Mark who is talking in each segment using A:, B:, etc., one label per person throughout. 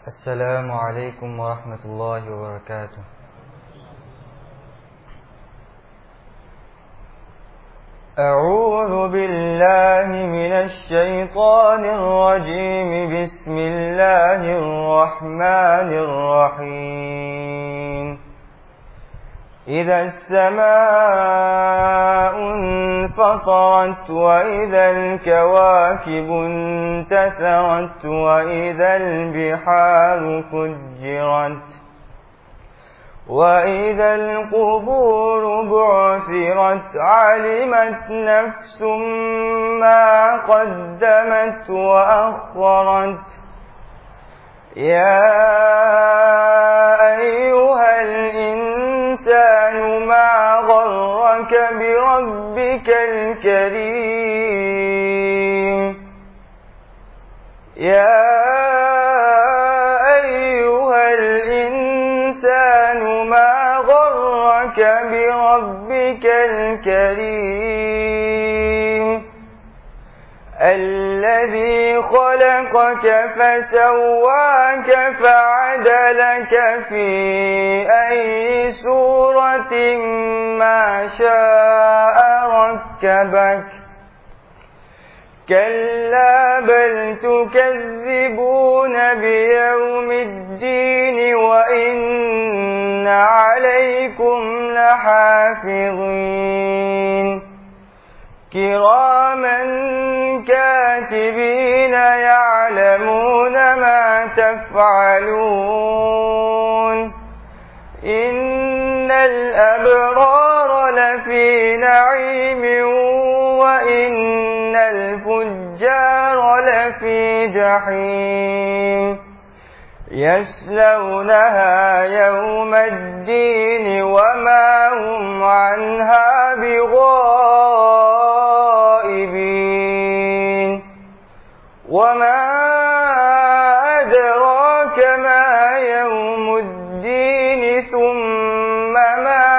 A: السلام عليكم ورحمة الله وبركاته. أعوذ بالله من الشيطان الرجيم. بسم الله الرحمن الرحيم. إذا السماء انفطرت وإذا الكواكب انتثرت وإذا البحار فجرت وإذا القبور بعثرت علمت نفس ما قدمت وأخرت. يا أيها الإنسان ما غرك بربك الكريم. يا أيها الإنسان ما غرك بربك الكريم الذي خلقك فسواك فعدلك في أي صورة ما شاء ركبك. كلا بل تكذبون بيوم الدين وإن عليكم لحافظين كراما كاتبين يعلمون ما تفعلون. إن الأبرار لفي نعيم وإن الفجار لفي جحيم يصلونها يوم الدين وما هم عنها بغائبين. وما أدراك ما يوم الدين ثم ما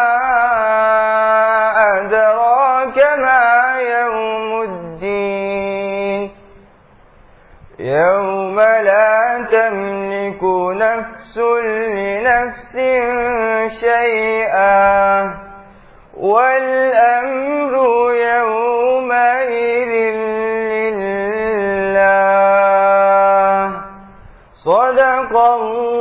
A: أدراك ما يوم الدين. يوم لا تملك نفس لنفس شيئا والأمر يومئذ لله. صدق الله